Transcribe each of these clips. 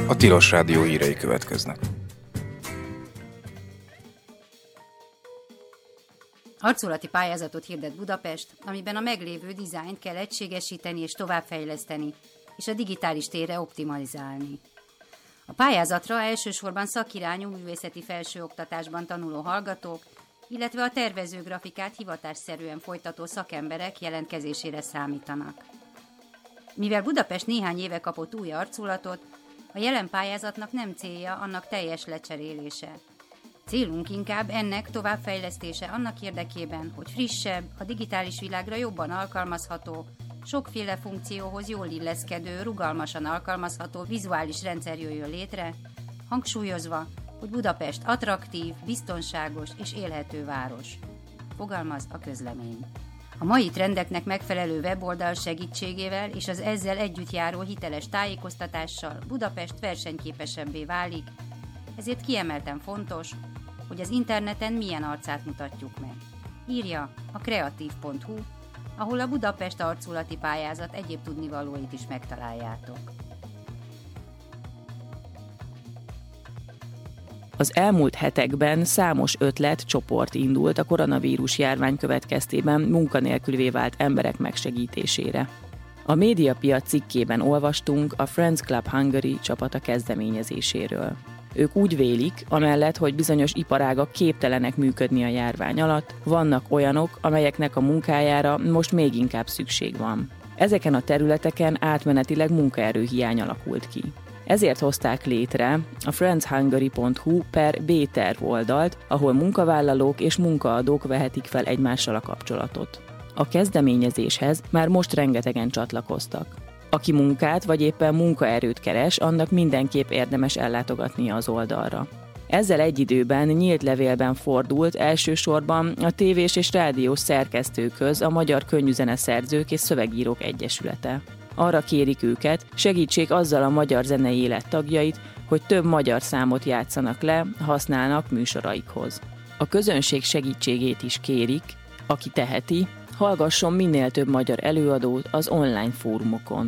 A Tilos Rádió hírei következnek. Arculati pályázatot hirdet Budapest, amiben a meglévő dizájnt kell egységesíteni és továbbfejleszteni, és a digitális térre optimalizálni. A pályázatra elsősorban szakirányú művészeti felsőoktatásban tanuló hallgatók, illetve a tervező grafikát hivatásszerűen folytató szakemberek jelentkezésére számítanak. Mivel Budapest néhány éve kapott új arculatot, a jelen pályázatnak nem célja annak teljes lecserélése. Célunk inkább ennek továbbfejlesztése annak érdekében, hogy frissebb, a digitális világra jobban alkalmazható, sokféle funkcióhoz jól illeszkedő, rugalmasan alkalmazható vizuális rendszer jöjjön létre, hangsúlyozva, hogy Budapest attraktív, biztonságos és élhető város. Fogalmaz a közlemény. A mai trendeknek megfelelő weboldal segítségével és az ezzel együtt járó hiteles tájékoztatással Budapest versenyképesebbé válik, ezért kiemelten fontos, hogy az interneten milyen arcát mutatjuk meg. Írja a kreatív.hu, ahol a Budapest arculati pályázat egyéb tudnivalóit is megtaláljátok. Az elmúlt hetekben számos ötletcsoport indult a koronavírus járvány következtében munkanélkülivé vált emberek megsegítésére. A Médiapiac cikkében olvastunk a Friends Club Hungary csapata kezdeményezéséről. Ők úgy vélik, amellett, hogy bizonyos iparágak képtelenek működni a járvány alatt, vannak olyanok, amelyeknek a munkájára most még inkább szükség van. Ezeken a területeken átmenetileg munkaerőhiány alakult ki. Ezért hozták létre a friendshungary.hu/B-terv oldalt, ahol munkavállalók és munkaadók vehetik fel egymással a kapcsolatot. A kezdeményezéshez már most rengetegen csatlakoztak. Aki munkát vagy éppen munkaerőt keres, annak mindenképp érdemes ellátogatnia az oldalra. Ezzel egy időben nyílt levélben fordult elsősorban a tévés és rádiós szerkesztőkhöz a Magyar Könnyűzeneszerzők és Szövegírók Egyesülete. Arra kérik őket, segítsék azzal a magyar zenei élet tagjait, hogy több magyar számot játszanak le, használnak műsoraikhoz. A közönség segítségét is kérik, aki teheti, hallgasson minél több magyar előadót az online fórumokon.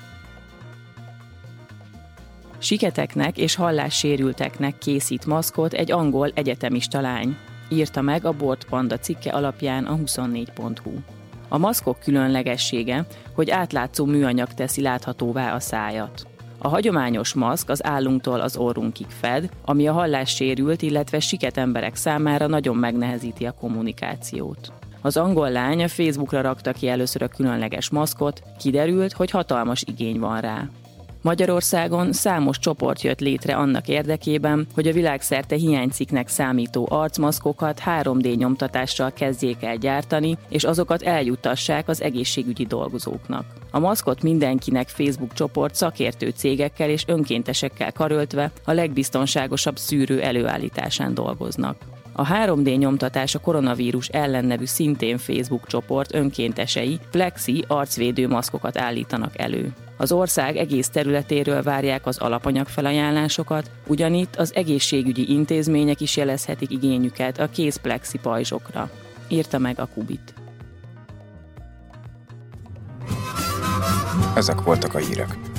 Siketeknek és hallássérülteknek készít maszkot egy angol egyetemista lány, írta meg a Bort Panda cikke alapján a 24.hu. A maszkok különlegessége, hogy átlátszó műanyag teszi láthatóvá a szájat. A hagyományos maszk az állunktól az orrunkig fed, ami a hallássérült, illetve siket emberek számára nagyon megnehezíti a kommunikációt. Az angol lány a Facebookra rakta ki először a különleges maszkot, kiderült, hogy hatalmas igény van rá. Magyarországon számos csoport jött létre annak érdekében, hogy a világszerte hiánycikknek számító arcmaszkokat 3D nyomtatással kezdjék el gyártani, és azokat eljuttassák az egészségügyi dolgozóknak. A maszkot mindenkinek Facebook csoport szakértő cégekkel és önkéntesekkel karöltve a legbiztonságosabb szűrő előállításán dolgoznak. A 3D nyomtatás a koronavírus ellen nevű szintén Facebook csoport önkéntesei plexi arcvédő maszkokat állítanak elő. Az ország egész területéről várják az alapanyagfelajánlásokat, ugyanitt az egészségügyi intézmények is jelezhetik igényüket a kézplexi pajzsokra, írta meg a Kubit. Ezek voltak a hírek.